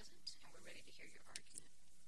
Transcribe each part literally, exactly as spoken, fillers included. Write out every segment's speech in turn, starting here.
present, and we're ready to hear your argument.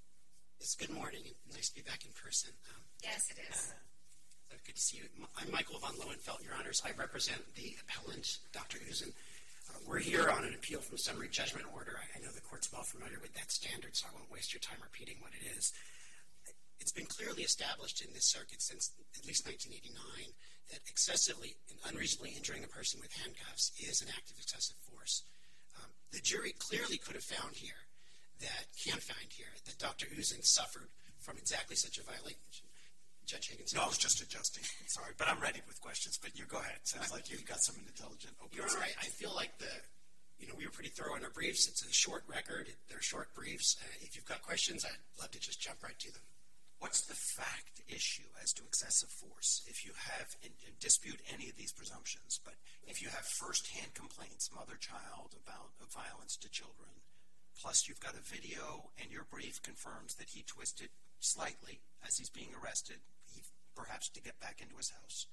It's good morning, and nice to be back in person. Um, yes, it is. Uh, good to see you. I'm Michael von Lohenfeld, Your Honors. I represent the appellant, Doctor Uzun. Uh, we're here on an appeal from summary judgment order. I, I know the court's well familiar with that standard, so I won't waste your time repeating what it is. It's been clearly established in this circuit since at least nineteen eighty-nine that excessively and unreasonably injuring a person with handcuffs is an act of excessive force. Um, the jury clearly could have found here that, can find here, that Doctor Uzun suffered from exactly such a violation. Judge Higgins. No, I was just adjusting. Sorry, but I'm ready with questions, but you go ahead. Sounds like you've got some intelligent open. You're right. I feel like the, you know, we were pretty thorough in our briefs. It's a short record. They're short briefs. Uh, if you've got questions, I'd love to just jump right to them. What's the fact issue as to excessive force? If you have, and dispute any of these presumptions, but if you have firsthand complaints, mother-child, about violence to children, plus you've got a video and your brief confirms that he twisted slightly as he's being arrested, he, perhaps to get back into his house.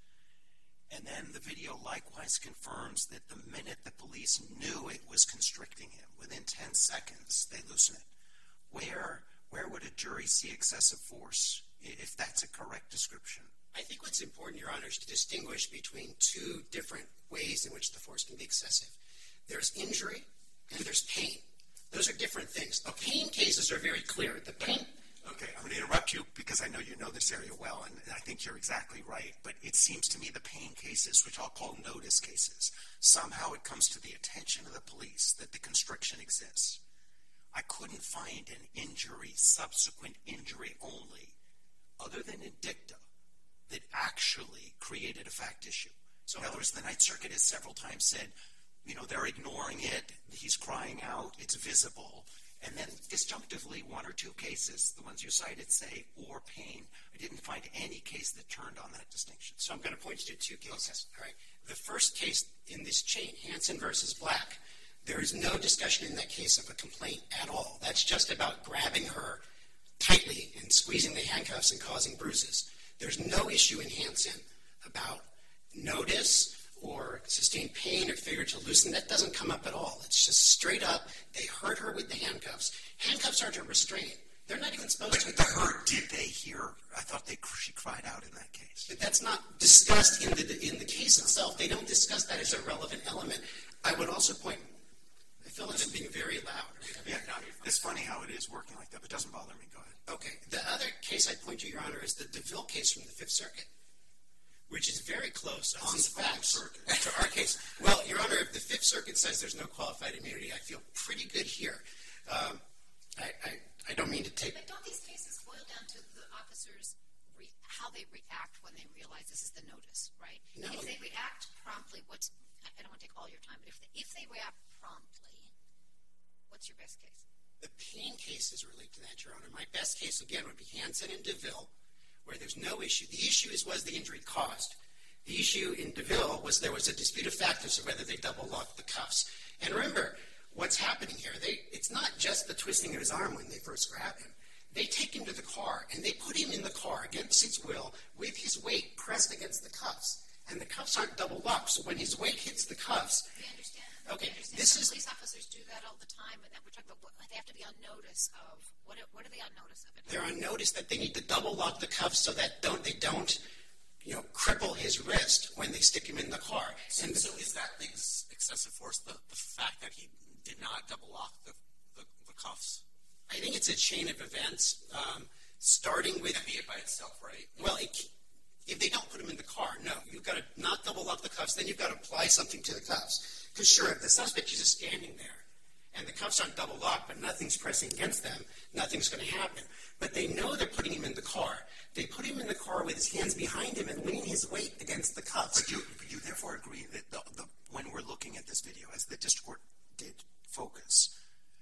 And then the video likewise confirms that the minute the police knew it was constricting him, within ten seconds, they loosen it. Where... Where would a jury see excessive force, if that's a correct description? I think what's important, Your Honor, is to distinguish between two different ways in which the force can be excessive. There's injury and there's pain. Those are different things. The pain cases are very clear. The pain... Okay, I'm going to interrupt you because I know you know this area well, and I think you're exactly right. But it seems to me the pain cases, which I'll call notice cases, somehow it comes to the attention of the police that the constriction exists. I couldn't find an injury, subsequent injury only, other than in dicta, that actually created a fact issue. So in other words, the Ninth Circuit has several times said, you know, they're ignoring it, he's crying out, it's visible. And then disjunctively, one or two cases, the ones you cited, say, or pain. I didn't find any case that turned on that distinction. So I'm going to point you to two cases. Okay. All right. The first case in this chain, Hansen versus Black, there is no discussion in that case of a complaint at all. That's just about grabbing her tightly and squeezing the handcuffs and causing bruises. There's no issue in Hansen about notice or sustained pain or failure to loosen. That doesn't come up at all. It's just straight up, they hurt her with the handcuffs. Handcuffs aren't a restraint. They're not even supposed but to. The hurt, did they hear? I thought they she cried out in that case. But that's not discussed in the in the case itself. They don't discuss that as a relevant element. I would also point, I feel like I'm being very loud. Yeah, no, it's funny how it is working like that, but it doesn't bother me. Go ahead. Okay. The other case I'd point to, Your Honor, is the DeVille case from the Fifth Circuit, which is very close on the facts to our case. Well, Your Honor, if the Fifth Circuit says there's no qualified immunity, I feel pretty good here. Um, I, I, I don't mean to take... But don't these cases boil down to the officers, re- how they react when they realize this is the notice, right? No. If they react promptly, what's... I don't want to take all your time, but if they, if they react promptly, what's your best case? The pain cases relate to that, Your Honor. My best case, again, would be Hansen and DeVille, where there's no issue. The issue is, was the injury caused? The issue in DeVille was there was a dispute of fact as to whether they double-locked the cuffs. And remember, what's happening here, they, it's not just the twisting of his arm when they first grab him. They take him to the car, and they put him in the car against his will with his weight pressed against the cuffs. And the cuffs aren't double-locked, so when his weight hits the cuffs... We understand. Okay, we understand. this is... Police officers do that all the time, and then we're talking about what, they have to be on notice of... What are, what are they on notice of? It? They're on notice that they need to double-lock the cuffs so that don't they don't, you know, cripple his wrist when they stick him in the car. And so is that the ex- excessive force, the, the fact that he did not double-lock the, the, the cuffs? I think it's a chain of events, um, starting with... That be it by itself, right? Well, it, if they don't put him in the car, no. You've got to not double-lock the cuffs, then you've got to apply something to the cuffs. Because sure, if the suspect is just standing there, and the cuffs aren't double-locked, but nothing's pressing against them, nothing's going to happen. But they know they're putting him in the car. They put him in the car with his hands behind him and lean his weight against the cuffs. But you, you therefore agree that the, the, when we're looking at this video, as the district court did focus,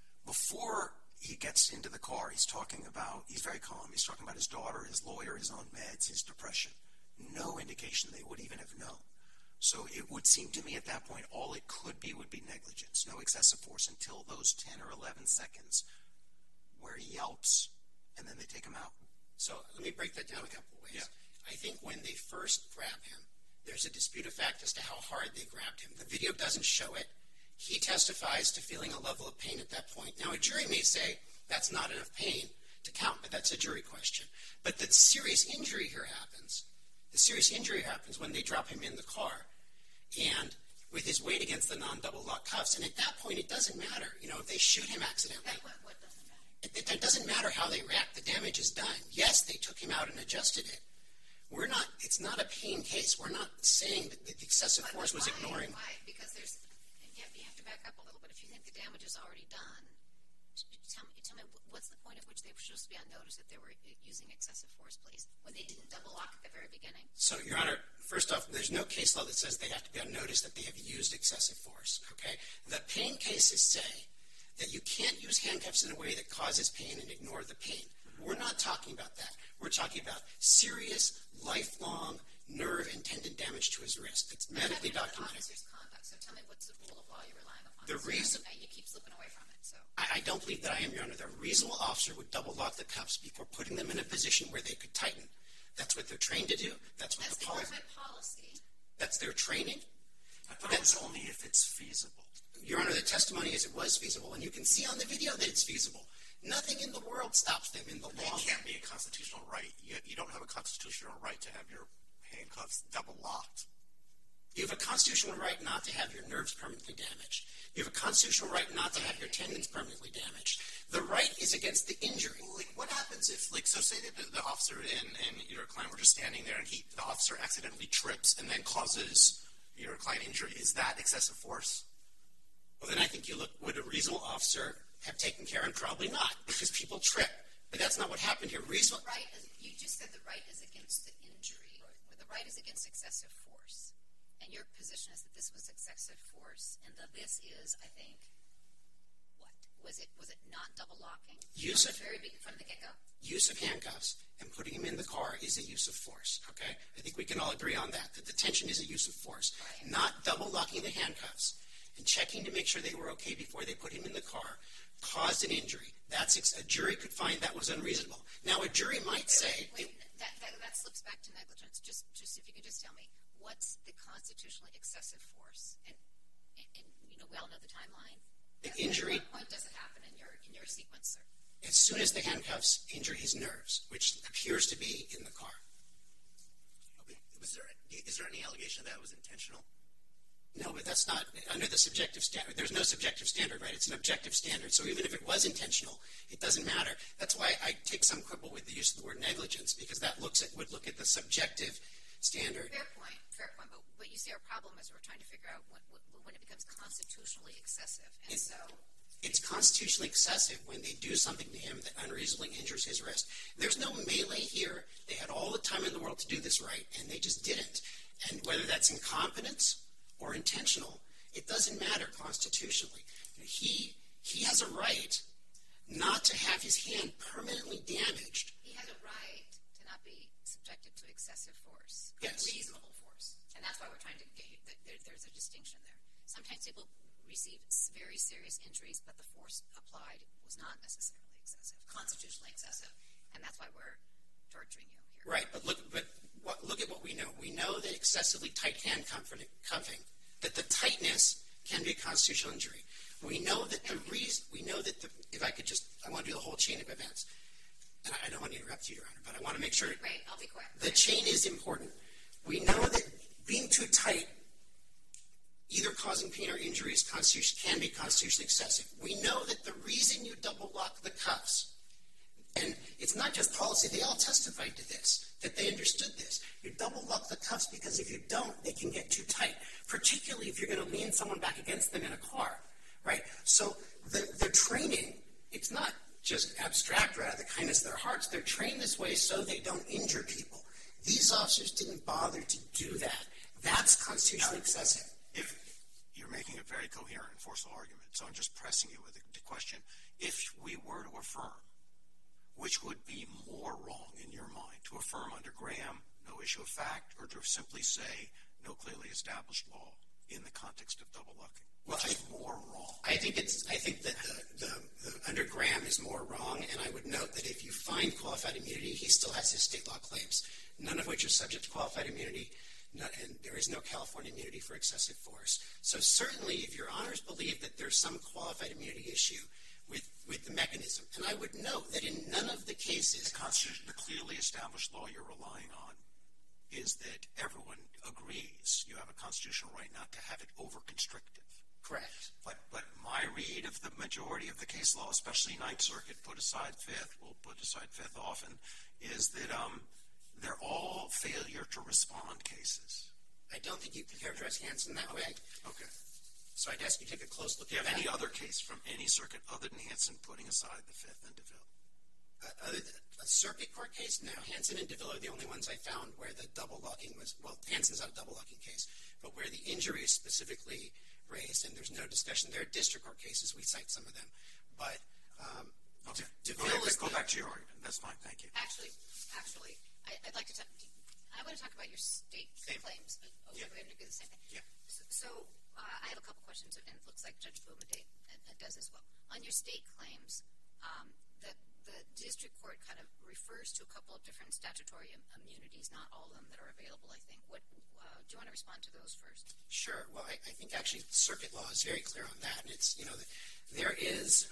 before he gets into the car, he's talking about, he's very calm, he's talking about his daughter, his lawyer, his own meds, his depression. No indication they would even have known. So it would seem to me at that point, all it could be would be negligence, no excessive force until those ten or eleven seconds where he yelps and then they take him out. So let me break that down a couple of ways. Yeah. I think when they first grab him, there's a dispute of fact as to how hard they grabbed him. The video doesn't show it. He testifies to feeling a level of pain at that point. Now, a jury may say that's not enough pain to count, but that's a jury question. But the serious injury here happens. The serious injury happens when they drop him in the car and with his weight against the non-double lock cuffs. And at that point, it doesn't matter. You know, if they shoot him accidentally. What, what doesn't matter? It, it doesn't matter how they react. The damage is done. Yes, they took him out and adjusted it. We're not, it's not a pain case. We're not saying that the excessive But force was why? ignoring. Why? Because there's, you have, you have to back up a little bit. If you think the damage is already done, tell me, tell me what's the point at which they were supposed to be on notice that they were using excessive force, please, when they didn't double lock at the very beginning? So, Your Honor, first off, there's no case law that says they have to be on notice that they have used excessive force, okay? The pain cases say that you can't use handcuffs in a way that causes pain and ignore the pain. We're not talking about that. We're talking about serious, lifelong nerve and tendon damage to his wrist. It's medically documented. Officer's conduct. So tell me what's the rule of law you're relying upon. The reason you keep slipping away from it. So I, I don't believe that I am, Your Honor. The reasonable officer would double lock the cuffs before putting them in a position where they could tighten. That's what they're trained to do. That's what that's the the policy. government policy. That's their training. I thought that's only if it's feasible. Your Honor, the testimony is it was feasible, and you can see on the video that it's feasible. Nothing in the world stops them in the law. It can't be a constitutional right. You, you don't have a constitutional right to have your handcuffs double locked. You have a constitutional right not to have your nerves permanently damaged. You have a constitutional right not to have your tendons permanently damaged. The right is against the injury. Like, what happens if, like, so say that the, the officer and, and your client were just standing there, and he, the officer accidentally trips and then causes your client injury. Is that excessive force? Well, then I think you look, would a reasonable officer have taken care? And probably not, because people trip. But that's not what happened here. Reasonable. Right, is, you just said the right is against the injury. Where the right is against excessive force. And your position is that this was excessive force, and the this is, I think, what? Was it was it not double locking? Use from of, the very big, from the get-go? Use of handcuffs and putting him in the car is a use of force, okay? I think we can all agree on that, that detention is a use of force. Right. Not double locking the handcuffs and checking to make sure they were okay before they put him in the car caused an injury. That's ex- a jury could find that was unreasonable. Now, a jury might say... Wait, wait, that, that, that slips back to negligence. Just, just if you could just tell me, what's the constitutionally excessive force? And, and, and you know, we all know the timeline. The At injury... what point does it happen in your, in your sequence, sir? As soon as the handcuffs injure his nerves, which appears to be in the car. Okay. Was there, is there any allegation that it was intentional? No, but that's not under the subjective standard. There's no subjective standard, right? It's an objective standard. So even if it was intentional, it doesn't matter. That's why I take some quibble with the use of the word negligence, because that looks at would look at the subjective standard. Fair point, fair point. But, but you see, our problem is we're trying to figure out when, when it becomes constitutionally excessive. And It, so... It's constitutionally excessive when they do something to him that unreasonably injures his wrist. There's no melee here. They had all the time in the world to do this right, and they just didn't. And whether that's incompetence or intentional, it doesn't matter constitutionally. He he has a right not to have his hand permanently damaged. He has a right to not be subjected to excessive force. Yes. Reasonable force. And that's why we're trying to get you, there, there's a distinction there. Sometimes people receive very serious injuries, but the force applied was not necessarily excessive, constitutionally excessive. And that's why we're torturing you here. Right, but look, but what, look at what we know. We know that excessively tight hand cuffing, that the tightness can be a constitutional injury. We know that the reason, we know that the, if I could just, I want to do the whole chain of events. And I don't want to interrupt you, Your Honor, but I want to make sure. Great, I'll be quick. The chain is important. We know that being too tight, either causing pain or injuries, can be constitutionally excessive. We know that the reason you double lock the cuffs, and it's not just policy, they all testified to this, that they understood this. You double lock the cuffs because if you don't, they can get too tight, particularly if you're going to lean someone back against them in a car, right? So the, the training, it's not just abstract or out of the kindness of their hearts. They're trained this way so they don't injure people. These officers didn't bother to do that. That's constitutionally excessive. If you're making a very coherent and forceful argument, so I'm just pressing you with the question. If we were to affirm, which would be more wrong in your mind, to affirm under Graham, no issue of fact, or to simply say no clearly established law in the context of double locking? Which Well, is more wrong? I think it's. I think that the, the, the under Graham is more wrong, and I would note that if you find qualified immunity, he still has his state law claims, none of which are subject to qualified immunity. no, and there is no California immunity for excessive force. So certainly, if your honors believe that there's some qualified immunity issue with, with the mechanism, and I would note that in none of the cases, The Constitution, the clearly established law you're relying on is that everyone agrees you have a constitutional right not to have it over-constrictive. correct. But but my read of the majority of the case law, especially Ninth Circuit, put aside Fifth, we'll put aside Fifth often, is that um, they're all failure to respond cases. I don't think you can characterize Hansen that way. Okay. So I'd ask you to take a close look Do you at have any that. other case from any circuit other than Hansen putting aside the Fifth and DeVille? Uh, other than a circuit court case? No. Hansen and DeVille are the only ones I found where the double locking was, well, Hansen's not a double locking case, but where the injury is specifically raised and there's no discussion. There are district court cases. We cite some of them. But um, Okay. DeVille Okay, is go the- back to your argument. That's fine. Thank you. Actually, actually, I, I'd like to talk. I want to talk about your state Same. claims. But, oh, Yeah. we're going to do the same thing. Yeah. So, so uh, I have a couple questions, and it looks like Judge Blumenday uh, does as well. On your state claims, um, the the district court kind of refers to a couple of different statutory im- immunities, not all of them that are available. I think. What uh, do you want to respond to those first? Sure. Well, I, I think actually circuit law is very clear on that. And it's, you know, there is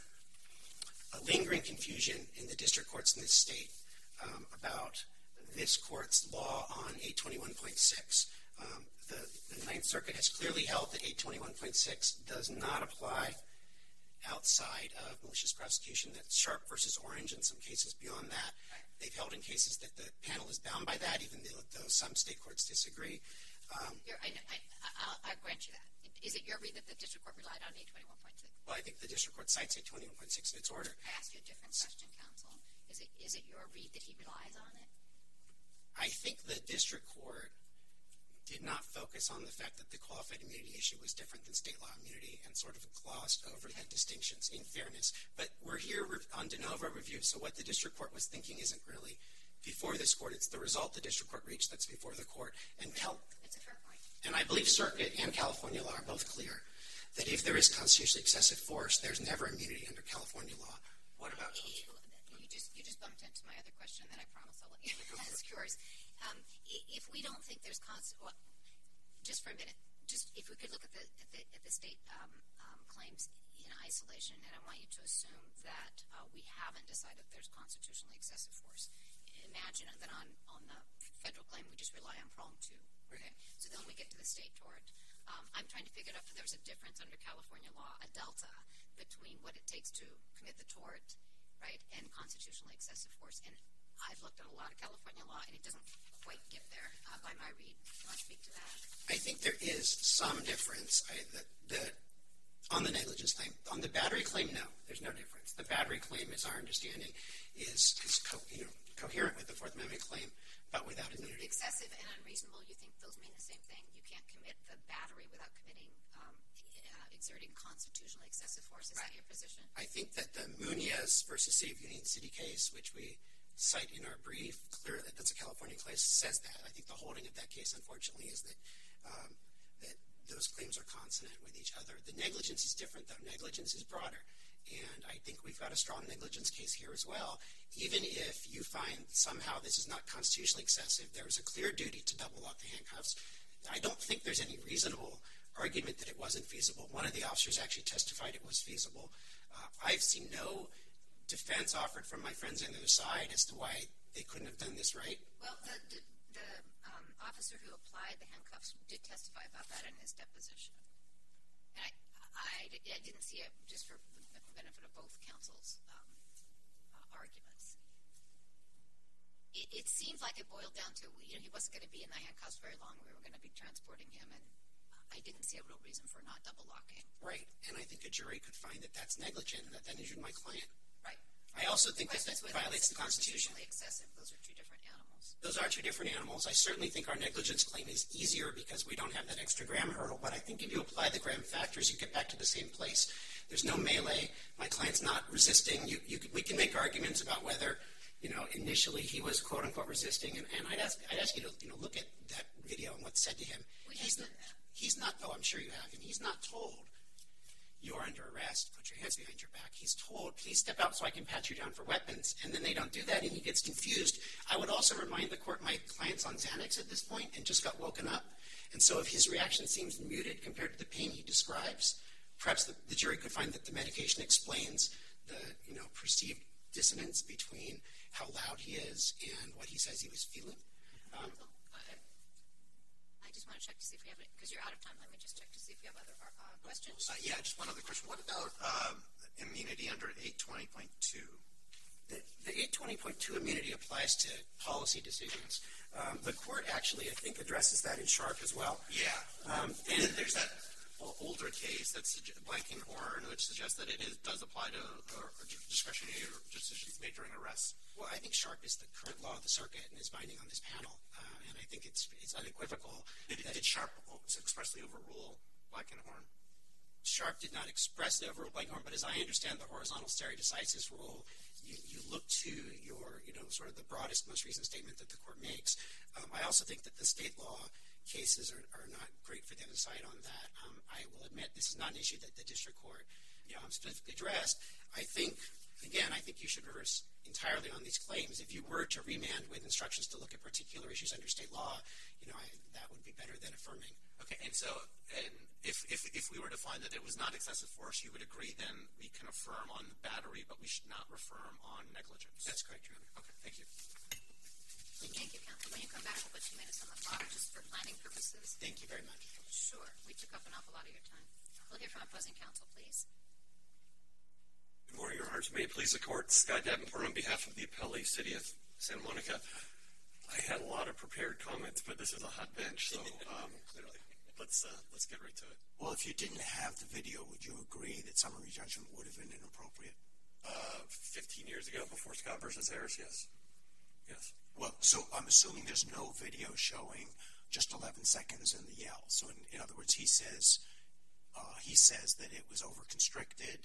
a lingering confusion in the district courts in this state um, about this court's law on eight twenty-one point six. Um, the, the Ninth Circuit has clearly held that eight twenty-one point six does not apply outside of malicious prosecution. That's Sharp versus Orange and some cases beyond that. They've held in cases that the panel is bound by that, even though, though some state courts disagree. Um, You're, I, I, I'll, I'll grant you that. Is it your read that the district court relied on eight twenty-one point six? well, I think the district court cites eight twenty-one point six in its order. I asked you a different question, counsel. Is it is it your read that he relies on it? I think the district court did not focus on the fact that the qualified immunity issue was different than state law immunity and sort of glossed over the distinctions in fairness. But we're here on de novo review, so what the district court was thinking isn't really before this court. It's the result the district court reached that's before the court. And Cal- It's a fair point. and I believe circuit and California law are both clear that if there is constitutionally excessive force, there's never immunity under California law. What about You just you just bumped into my other question, and then I promise I'll let you ask yours. Um, if we don't think there's constant, well, just for a minute, just if we could look at the at the, at the state um, um, claims in isolation, and I want you to assume that uh, we haven't decided there's constitutionally excessive force. Imagine that on on the federal claim we just rely on prong two. Okay, so then we get to the state tort. Um, I'm trying to figure out if there's a difference under California law, a delta between what it takes to commit the tort, right, and constitutionally excessive force. And I've looked at a lot of California law, and it doesn't quite get there uh, by my read. Do you want to speak to that? I think there is some difference. I, the, the, on the negligence claim. On the battery claim, no, there's no difference. The battery claim, as our understanding, is, is co- you know, coherent with the Fourth Amendment claim, but without immunity. Excessive and unreasonable, you think those mean the same thing? You can't commit the battery without committing, um, uh, exerting constitutionally excessive force. Is that your position? I think that the Munoz versus City of Union City case, which we cite in our brief, clearly that's a California case, says that. I think the holding of that case, unfortunately, is that um, that those claims are consonant with each other. The negligence is different, though. Negligence is broader. And I think we've got a strong negligence case here as well. Even if you find somehow this is not constitutionally excessive, there is a clear duty to double lock the handcuffs. I don't think there's any reasonable argument that it wasn't feasible. One of the officers actually testified it was feasible. Uh, I've seen no defense offered from my friends on the other side as to why they couldn't have done this right. Well, the, the, the um, officer who applied the handcuffs did testify about that in his deposition. And I, I, I didn't see it just for the benefit of both counsel's um, uh, arguments. It, it seems like it boiled down to, you know, he wasn't going to be in the handcuffs very long. We were going to be transporting him, and I didn't see a real reason for not double locking. Right. And I think a jury could find that that's negligent and that that injured my client. Right. I also think that that Questions whether violates it's the Constitution. constitutionally excessive. Those are two different animals. Those are two different animals. I certainly think our negligence claim is easier because we don't have that extra gram hurdle. But I think if you apply the gram factors, you get back to the same place. There's no melee. My client's not resisting. You, you, we can make arguments about whether, you know, initially he was quote unquote resisting. And, and I'd ask, I'd ask you to, you know, look at that video and what's said to him. We he's have not, done that. he's not. Oh, I'm sure you have. And he's not told. you're under arrest, put your hands behind your back. He's told, please step out so I can pat you down for weapons, and then they don't do that, and he gets confused. I would also remind the court, my client's on Xanax at this point and just got woken up, and so if his reaction seems muted compared to the pain he describes, perhaps the, the jury could find that the medication explains the, you know, perceived dissonance between how loud he is and what he says he was feeling. Um, I just want to check to see if we have it, because you're out of time. Let me just check to see if we have other uh, questions. Uh, yeah, just one other question. What about um, immunity under eight twenty point two? The, the eight twenty point two immunity applies to policy decisions. Um, the court actually, I think, addresses that in Sharp as well. Yeah. Um, And then there's that older case that's Blankenhorn, which suggests that it is, does apply to or, or discretionary decisions made during arrests. Well, I think Sharp is the current law of the circuit and is binding on this panel, uh, and I think it's it's unequivocal. Did, did Sharp expressly overrule Blankenhorn? Sharp did not expressly overrule Blankenhorn, but as I understand the horizontal stare decisis rule, you, you look to your, you know, sort of the broadest, most recent statement that the court makes. Um, I also think that the state law cases are, are not great for them to decide on that. Um, I will admit this is not an issue that the district court um, specifically addressed. I think, again, I think you should reverse entirely on these claims. If you were to remand with instructions to look at particular issues under state law, you know, I, that would be better than affirming. Okay, and so, and if, if if we were to find that it was not excessive force, you would agree then we can affirm on the battery, but we should not affirm on negligence. That's correct, Your Honor. Okay, thank you. Thank you, counsel. When you come back, we'll put two minutes on the clock just for planning purposes. Thank you very much. Sure. We took up an awful lot of your time. We'll hear from opposing counsel, please. Good morning, Your Honors. May it please the Court. Scott Davenport on behalf of the appellee, City of Santa Monica. I had a lot of prepared comments, but this is a hot bench, so um, let's uh, let's get right to it. Well, if you didn't have the video, would you agree that summary judgment would have been inappropriate? Uh, fifteen years ago, before Scott versus Harris, yes. Yes. Well, so I'm assuming there's no video showing just eleven seconds in the yell. So in, in other words, he says uh, he says that it was overconstricted,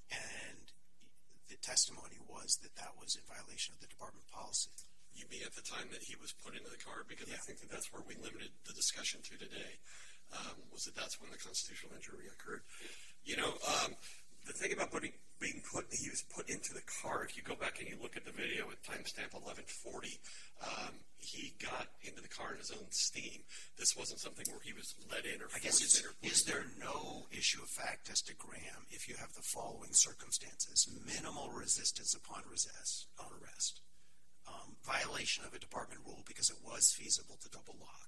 and the testimony was that that was in violation of the department policy. You mean at the time that he was put into the car? Because Yeah. I think that that's where we limited the discussion to today, um, was that that's when the constitutional injury occurred. You know, um, the thing about putting, being put, he was put into the car, if you go back and you look at the video with timestamp eleven forty, um, he got into the car in his own steam. This wasn't something where he was let in or I guess forced it's, in or is there no issue of fact as to Graham if you have the following circumstances: minimal resistance upon resist, on arrest, um, violation of a department rule because it was feasible to double lock,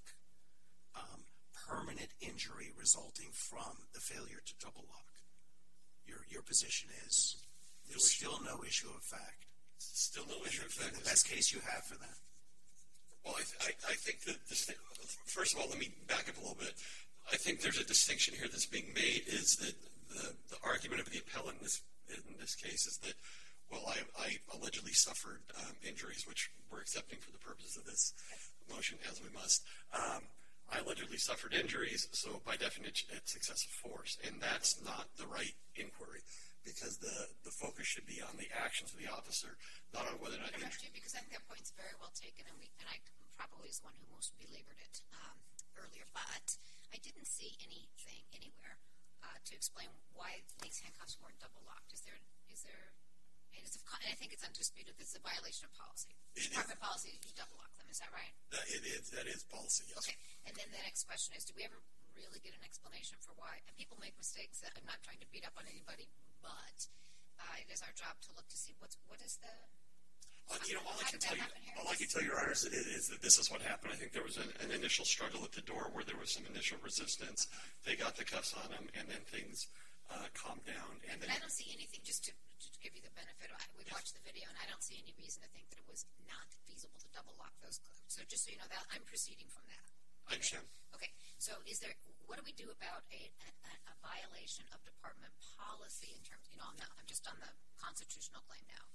um, permanent injury resulting from the failure to double lock. Your your position is there's still no issue of fact. still no issue of fact. The best case you have for that. Well, I, th- I, I think that, this, first of all, let me back up a little bit. I think there's a distinction here that's being made is that the, the argument of the appellant in this, in this case is that, well, I, I allegedly suffered um, injuries, which we're accepting for the purposes of this motion, as we must. Um, I allegedly suffered injuries, so by definition, it's excessive force, and that's not the right inquiry, because the, the focus should be on the actions of the officer, not on whether or not Correct injury. you, because I think that point's very well taken, and we and I probably is the one who most belabored it um, earlier. But I didn't see anything anywhere uh, to explain why these handcuffs weren't double locked. Is there? Is there? And, it's, and I think it's undisputed. This is a violation of policy. It Department policy is you double lock them. Is that right? That, it is, that is policy, yes. Okay. And then the next question is: do we ever really get an explanation for why? And people make mistakes. I'm not trying to beat up on anybody, but uh, it is our job to look to see what's what is the. Uh, you know, all I How can did that tell you, happen here? all I can tell you, Your Honor, is, is that this is what happened. I think there was an, an initial struggle at the door where there was some initial resistance. They got the cuffs on him, and then things uh, calmed down. And then, But I don't see anything, just to, to give you the benefit, I, we Yes. watched the video, and I don't see any reason to think that it was not feasible to double lock those clothes. So just so you know that, I'm proceeding from that. I understand. Okay, so is there, what do we do about a, a, a violation of department policy in terms, you know, I'm, not, I'm just on the constitutional claim now.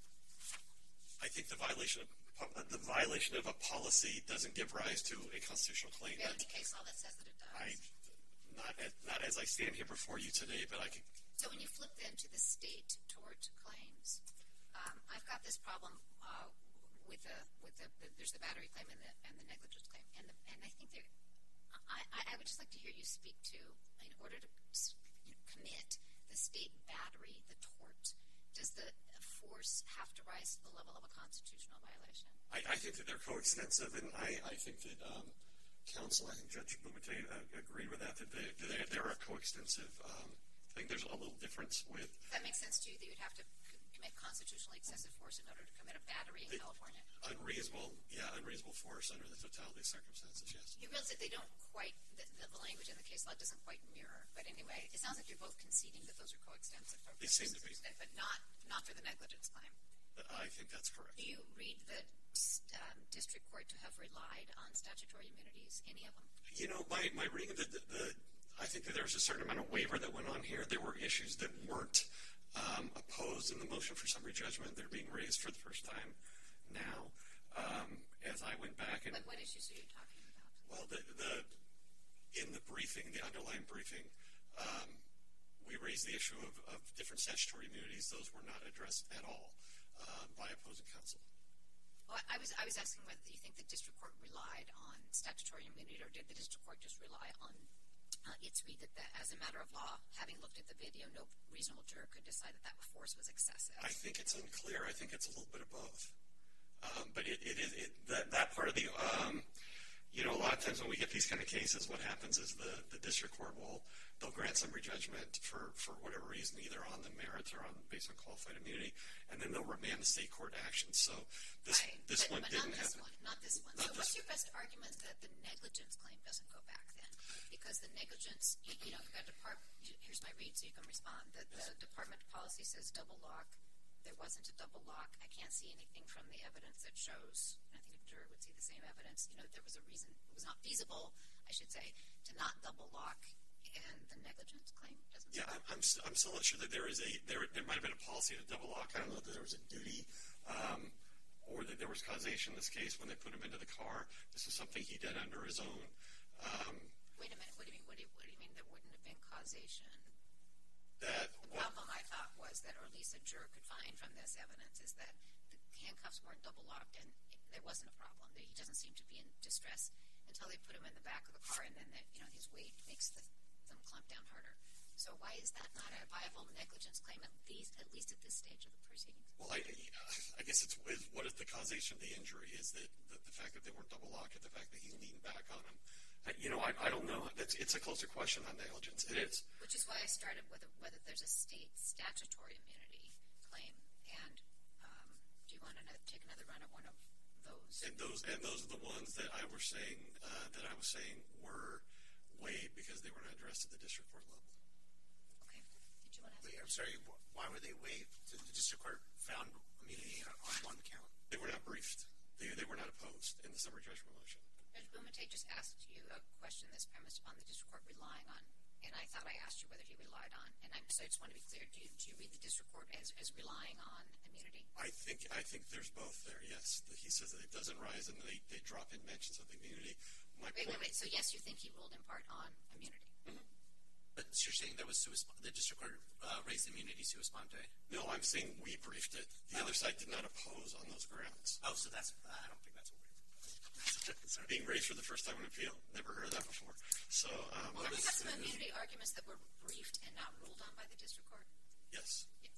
I think the violation of the violation of a policy doesn't give rise to a constitutional claim. Do you have any case law that says that it does? I, not as, not as I stand here before you today, but I can. So when you flip then to the state tort claims, um, I've got this problem uh, with the with the, the there's the battery claim and the and the negligence claim, and the, and I think there, I, I I would just like to hear you speak to, in order to you know, commit the state battery, the tort, does the force have to rise to the level of a constitutional violation? I, I think that they're coextensive, and I, I think that um, counsel, I think Judge Bumate uh, agreed with that, that they, they, they're a coextensive um, thing. There's a little difference with... Does that make sense to you, that you'd have to c- commit constitutionally excessive force in order to commit a battery in the, California? Unreasonable, yeah, unreasonable force under the totality of circumstances, yes. You realize that they don't quite, the, the, the language in the case law doesn't quite mirror, but anyway, it sounds like you're both conceding that those are coextensive. They seem to be. But not, not for the negligence claim. I think that's correct. Do you read the um, district court to have relied on statutory immunities, any of them? You know, my, my reading of the, the, the, I think that there was a certain amount of waiver that went on here. There were issues that weren't um, opposed in the motion for summary judgment. They're being raised for the first time now. Um, as I went back and... But what issues are you talking about? Well, the, the in the briefing, the underlying briefing, um, we raised the issue of, of different statutory immunities. Those were not addressed at all uh, by opposing counsel. Well, I was I was asking whether you think the district court relied on statutory immunity, or did the district court just rely on uh, its read that, that as a matter of law, having looked at the video, no reasonable juror could decide that that force was excessive? I think it's unclear. I think it's a little bit of both. Um, but it, it, it, it that, that part of the, um, you know, a lot of times when we get these kind of cases, what happens is the, the district court will, they'll grant summary judgment for, for whatever reason, either on the merits or on based on qualified immunity, and then they'll remand the state court action. So this right. this but, one but didn't not this happen. One, not this one. Not so this what's your best argument that the negligence claim doesn't go back then? Because the negligence, you, you know, you've got depart. Here's my read, so you can respond. The, the department policy says double lock. There wasn't a double lock. I can't see anything from the evidence that shows, and I think a juror would see the same evidence, you know, there was a reason, it was not feasible, I should say, to not double lock, and the negligence claim doesn't Yeah, I'm, I'm, st- I'm still not sure that there is a, there there might have been a policy to double lock. I don't know that there was a duty, um, or that there was causation in this case when they put him into the car. This was something he did under his own. Um, Wait a minute, what do you mean, what do you, what do you mean there wouldn't have been causation? that The well, problem, I thought, was that, or at least a juror could find from this evidence, is that the handcuffs weren't double locked, and there wasn't a problem. He doesn't seem to be in distress until they put him in the back of the car, and then the, you know, his weight makes the, them clamp down harder. So why is that not a viable negligence claim, at least at least at this stage of the proceedings? well, I, I guess it's what is the causation of the injury? Is that the, the fact that they weren't double locked, or the fact that he leaned back on him? I, you know, I, I don't know. It's, it's a closer question on negligence. It is. Which is why I started with a, whether there's a state statutory immunity claim. And um, do you want to take another run at one of those? And those and those are the ones that I was saying uh, that I was saying were waived because they were not addressed at the district court level. Okay. Did you want to? Wait, I'm sorry. Why were they waived? The district court found immunity on one count. They were not briefed. They they were not opposed in the summary judgment motion. Judge Bumate just asked you a question that's premised upon the district court relying on, and I thought I asked you whether he relied on, and I, so I just want to be clear, do you, do you read the district court as, as relying on immunity? I think I think there's both there, yes. He says that it doesn't rise and they, they drop in mentions of the immunity. My Wait, point, wait, wait, so yes, you think he ruled in part on immunity? Mm-hmm. But you're saying that was sua sp- the district court uh, raised immunity sua sponte? No, I'm saying we briefed it. The Oh. other side did not oppose on those grounds. Oh, so that's, I don't think that's a waiver. Sorry. Being raised for the first time in appeal, never heard of that before. So, um, Well, I we was, have some immunity arguments that were briefed and not ruled on by the district court? yes. Yes,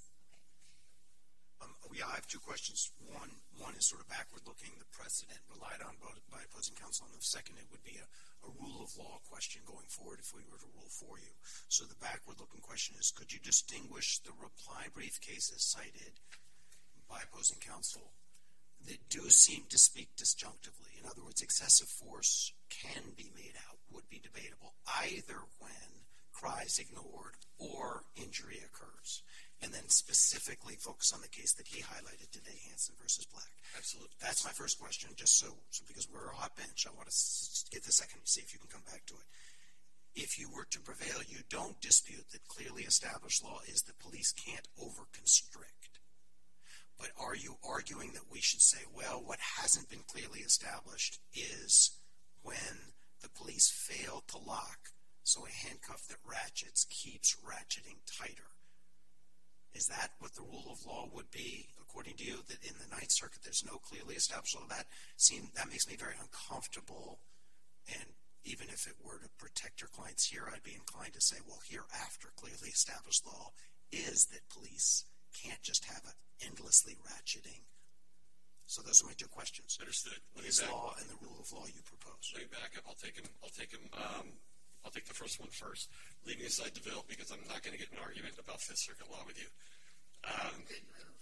okay. Um, yeah, I have two questions. One, one is sort of backward-looking. The precedent relied on by, by opposing counsel, and the second, it would be a, a rule of law question going forward if we were to rule for you. So the backward-looking question is, could you distinguish the reply brief cases cited by opposing counsel that do seem to speak disjunctively? In other words, excessive force can be made out, would be debatable, either when cry is ignored or injury occurs. And then specifically focus on the case that he highlighted today, Hansen versus Black. Absolutely. That's my first question, just so, so because we're a hot bench, I want to s- get the second, see if you can come back to it. If you were to prevail, you don't dispute that clearly established law is that police can't over-constrict. But are you arguing that we should say, well, what hasn't been clearly established is when the police fail to lock, so a handcuff that ratchets keeps ratcheting tighter? Is that what the rule of law would be, according to you, that in the Ninth Circuit there's no clearly established law? That seem, that makes me very uncomfortable and even if it were to protect your clients here, I'd be inclined to say, well, hereafter, clearly established law is that police can't just have an endlessly ratcheting. So those are my two questions. Understood. Is law and the rule of law you propose? Let me back up. I'll take him. I'll take him. Um, I'll take the first one first, leaving aside DeVille, because I'm not going to get in an argument about Fifth Circuit law with you. Um, Good move.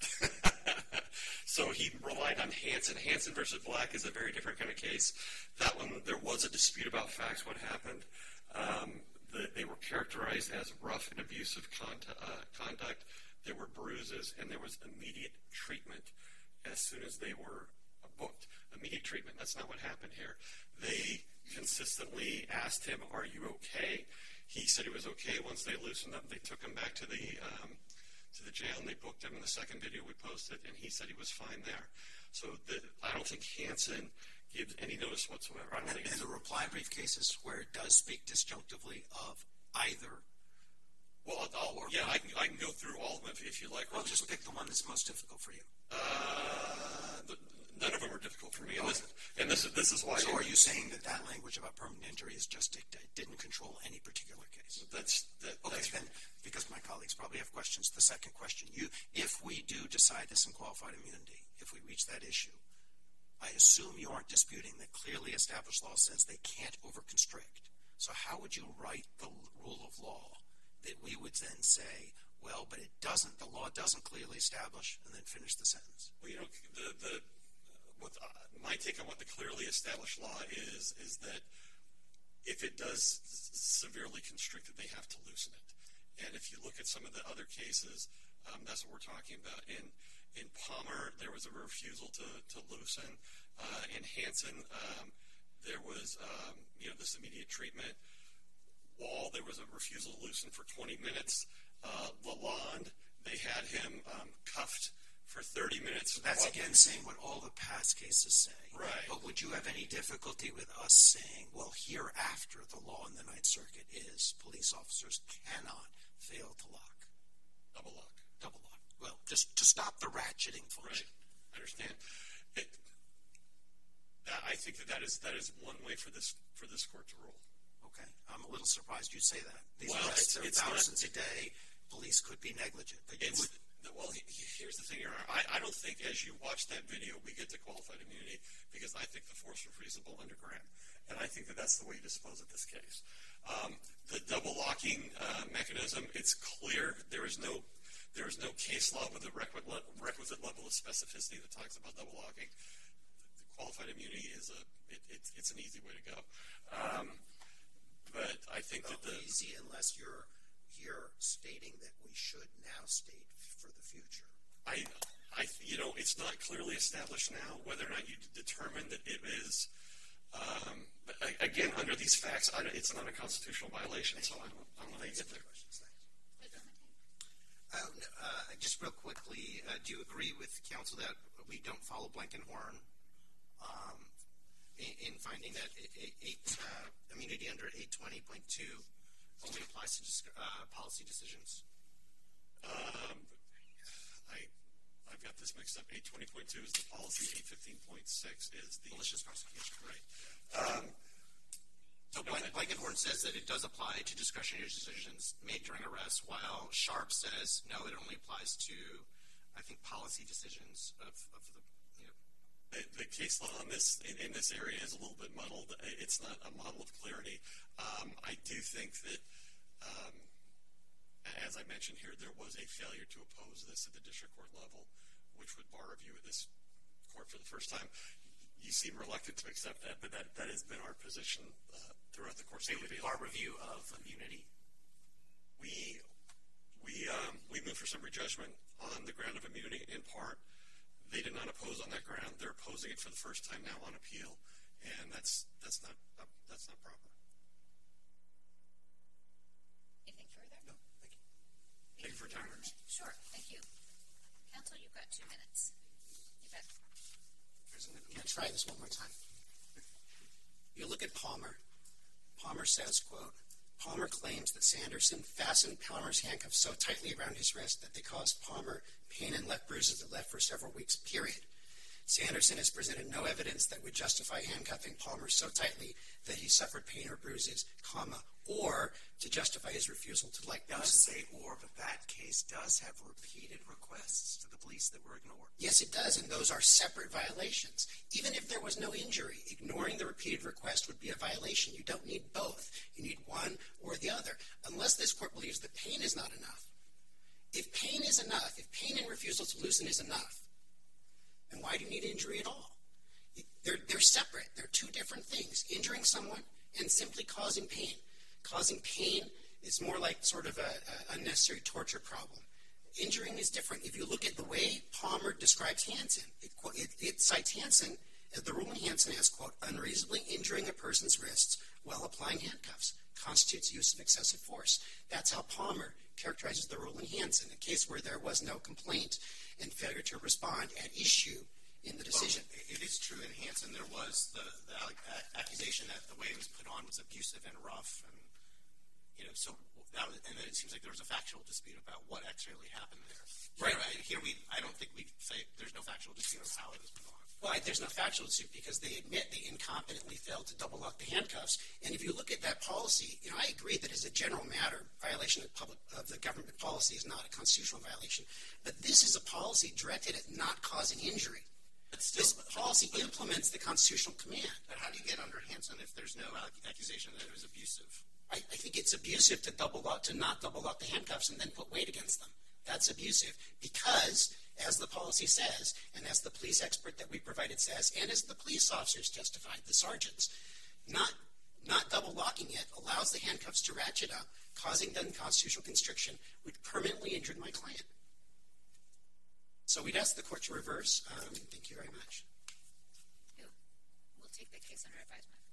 So he relied on Hansen. Hansen versus Black is a very different kind of case. That one, there was a dispute about facts, what happened. Um, the, they were characterized as rough and abusive con- uh, conduct. There were bruises, and there was immediate treatment as soon as they were booked. Immediate treatment. That's not what happened here. They consistently asked him, are you okay? He said he was okay. Once they loosened up, they took him back to the um, to the jail, and they booked him in the second video we posted, and he said he was fine there. So the, I don't think Hansen gives any notice whatsoever. I don't And, think and it's the reply brief cases where it does speak disjunctively of either. well, I'll, I'll, yeah, I can, I can go through all of them if, if you like. Well, just pick the one that's most difficult for you. Uh, the, none of them are difficult for me, and this, and this is this is why. So are you saying that that language about permanent injury is just dicta? It didn't control any particular case? That's that, Okay, that's then, because my colleagues probably have questions, the second question, you, if we do decide this in qualified immunity, if we reach that issue, I assume you aren't disputing that clearly established law says they can't overconstrict. So how would you write the rule of law that we would then say, well, but it doesn't, the law doesn't clearly establish, and then finish the sentence? Well, you know, the the what uh, my take on what the clearly established law is is that if it does severely constrict it, they have to loosen it. And if you look at some of the other cases, um, that's what we're talking about. In in Palmer, there was a refusal to, to loosen. Uh, in Hansen, um, there was um, you know this immediate treatment. Wall, there was a refusal to loosen for twenty minutes. Uh, Lalonde, they had him um, cuffed for thirty minutes. So that's again saying what all the past cases say. Right. But would you have any difficulty with us saying, well, hereafter the law in the Ninth Circuit is police officers cannot fail to lock? Double lock. Double lock. Well, just to stop the ratcheting function. Right. I understand. It, that, I think that that is that is one way for this for this court to rule. Okay. I'm a little surprised you'd say that. These Well, arrests it's- are it's not- thousands a day. Police could be negligent. But you It's, would, well, he- he- here's the thing, Your Honor. I, I don't think as you watch that video we get to qualified immunity because I think the force was reasonable under Graham. And I think that that's the way you dispose of this case. Um, the double locking uh, mechanism, it's clear there is no there is no case law with a requisite, requisite level of specificity that talks about double locking. The qualified immunity is a it, it's it's an easy way to go. Um, but I think well, that the easy unless you're here stating that we should now state for the future. I, I, you know, it's not clearly established now whether or not you determine that it is. Um, but again, under these facts, I, it's not a constitutional violation. So I don't, I don't know how you get there. Uh, uh, just real quickly, uh, do you agree with counsel that we don't follow Blankenhorn um, in, in finding that eight, eight, uh, immunity under eight twenty point two only applies to dis- uh, policy decisions? Um, I, I've got this mixed up. eight twenty point two is the policy. eight fifteen point six is the Malicious prosecution. Right. Um, So no, Blank- Blankenhorn says that it does apply to discretionary decisions made during arrest, while Sharp says no, it only applies to, I think, policy decisions of, of the, you know. The, the case law on this in, in this area is a little bit muddled. It's not a model of clarity. Um, I do think that, um, as I mentioned here, there was a failure to oppose this at the district court level, which would bar review at this court for the first time. You seem reluctant to accept that, but that, that has been our position uh, throughout the course of the appeal. Bar review of immunity. We we um, we moved for summary judgment on the ground of immunity in part. They did not oppose on that ground. They're opposing it for the first time now on appeal, and that's that's not uh, that's not proper. Anything further? No, thank you. Thank you for your time. Sure, thank you. Counsel, you've got two minutes. You bet. I'm going to try this one more time. You look at Palmer. Palmer says, quote, Palmer claims that Sanderson fastened Palmer's handcuffs so tightly around his wrist that they caused Palmer pain and left bruises that left for several weeks, period. Sanderson has presented no evidence that would justify handcuffing Palmer so tightly that he suffered pain or bruises, comma, or to justify his refusal to like It does say or, but that case does have repeated requests to the police that were ignored. Yes, it does, and those are separate violations. Even if there was no injury, ignoring the repeated request would be a violation. You don't need both. You need one or the other, unless this court believes that pain is not enough. If pain is enough, if pain and refusal to loosen is enough, then why do you need injury at all? They're, they're separate. They're two different things, injuring someone and simply causing pain. Causing pain is more like sort of a, a unnecessary torture problem. Injuring is different. If you look at the way Palmer describes Hansen, it, it, it cites Hansen, the rule in Hansen as, quote, unreasonably injuring a person's wrists while applying handcuffs constitutes use of excessive force. That's how Palmer characterizes the rule in Hansen, a case where there was no complaint and failure to respond at issue in the decision. Well, it is true in Hansen there was the, the accusation that the way it was put on was abusive and rough, and you know, so that was, and then it seems like there was a factual dispute about what actually happened there. Right. Here, here we, I don't think we say there's no factual dispute of how it was put on. Well, there's no factual dispute because they admit they incompetently failed to double lock the handcuffs. And if you look at that policy, you know, I agree that as a general matter, violation of public of the government policy is not a constitutional violation. But this is a policy directed at not causing injury. But still, this policy implements the constitutional command. But how do you get under Hansen if there's no accusation that it was abusive? I, I think it's abusive to double lock, to not double lock the handcuffs and then put weight against them. That's abusive because, as the policy says, and as the police expert that we provided says, and as the police officers testified, the sergeants, not not double locking it allows the handcuffs to ratchet up, causing the unconstitutional constriction, which permanently injured my client. So we'd ask the court to reverse. Um, thank you very much. We'll take the case under advisement.